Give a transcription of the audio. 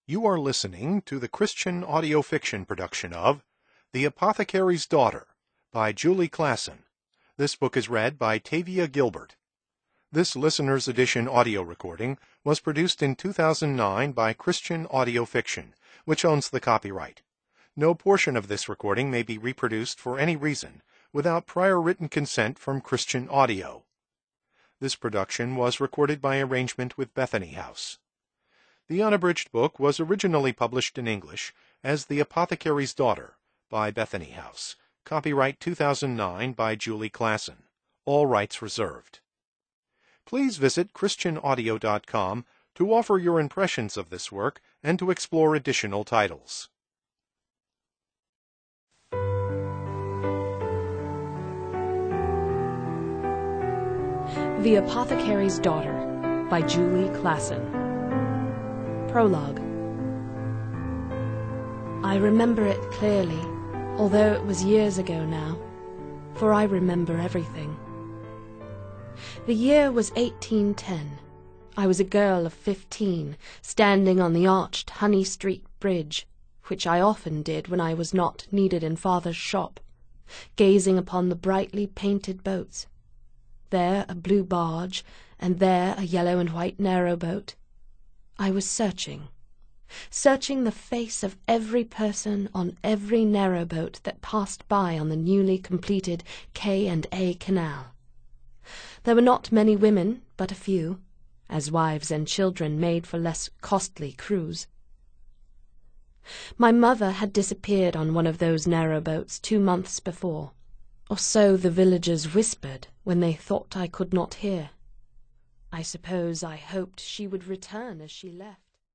You are listening to the Christian audio fiction production of The Apothecary's Daughter by Julie Klassen. This book is read by Tavia Gilbert. This listener's edition audio recording was produced in 2009 by Christian Audio Fiction, which owns the copyright. No portion of this recording may be reproduced for any reason without prior written consent from Christian Audio. This production was recorded by arrangement with Bethany House. The unabridged book was originally published in English as The Apothecary's Daughter by Bethany House. Copyright 2009 by Julie Klassen. All rights reserved. Please visit christianaudio.com to offer your impressions of this work and to explore additional titles. The Apothecary's Daughter by Julie Klassen. Prologue. I remember it clearly, although it was years ago now, for I remember everything. The year was 1810. I was a girl of 15, standing on the arched Honey Street Bridge, which I often did when I was not needed in Father's shop, gazing upon the brightly painted boats. There a blue barge, and there a yellow and white narrowboat. I was searching the face of every person on every narrowboat that passed by on the newly completed K&A Canal. There were not many women, but a few, as wives and children made for less costly crews. My mother had disappeared on one of those narrowboats 2 months before, or so the villagers whispered when they thought I could not hear. I suppose I hoped she would return as she left.